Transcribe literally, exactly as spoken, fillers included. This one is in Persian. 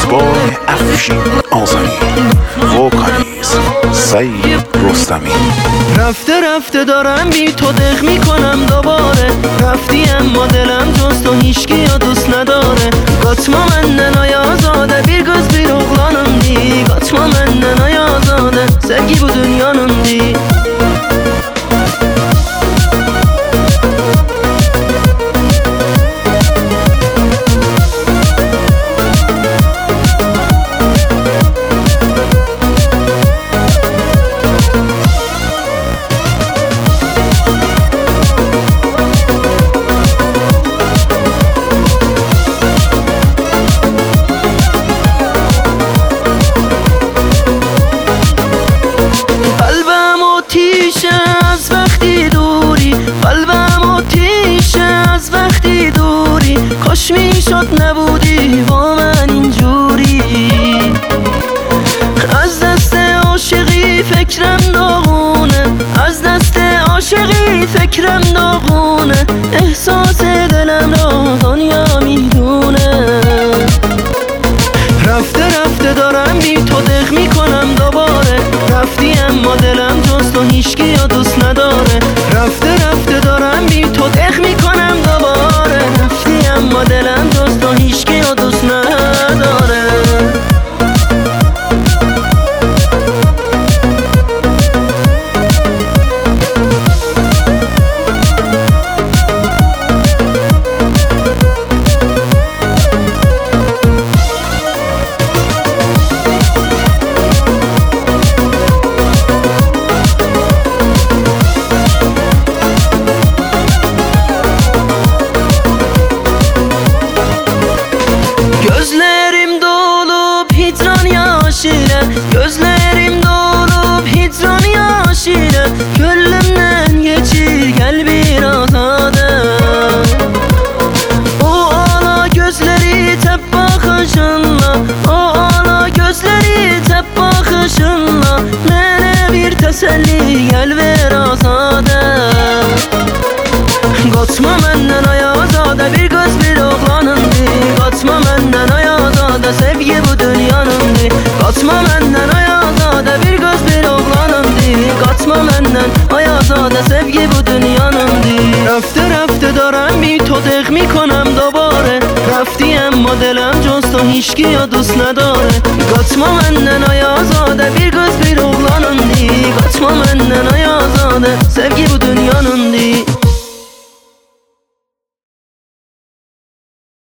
بای افشین آزمی، وکالیسم سعید رستمی. رفته رفته دارم بی تو دق میکنم دوباره، رفتی اما دلم جز تو هیچکی یا دوست نداره. Kaçma menden ayazade, bir kız bir oğlanım değil. Kaçma menden ayazade, sevgi bu dünyanın değil. از وقتی دوری قلبم آتیشه، از وقتی دوری کاش میشد نبودی با من اینجوری. از دست عاشقی فکرم داغونه، از دست عاشقی فکرم داغونه، احساس دلم را دنیا میدونه. رفته رفته دارم بی تو دق میکنم دوباره، رفتی اما دلم جز تو هیچکی یا دوست نداره. رفته رفته دارم بی تو دق میکنم دوباره، رفتی اما دلم جز تو هیچکی یا دوست نداره. Gözlerim dolup hicran yaşıyla, gözlerim dolup hicran yaşıyla, gönlümden geçir gel biraz ada. O ala gözleri tep bakışınla, o ala gözleri tep bakışınla, mene bir teselli gel biraz ada. Kaçma menden ayazade, bir kız bir oğlanın değil. Kaçma menden ayazade, sevgi bu dünyanın değil. Kaçma menden ayazade, bir kız bir oğlanın değil. Kaçma menden ayazade, sevgi bu dünyanın değil. رفته رفته دارم بی تو دق میکنم دوباره، رفتی اما دلم جز تو هیچکی یا دوست نداره. Kaçma menden ayazade, bir kız bir oğlanın değil. Kaçma menden ayazade, sevgi bu dünyanın değil.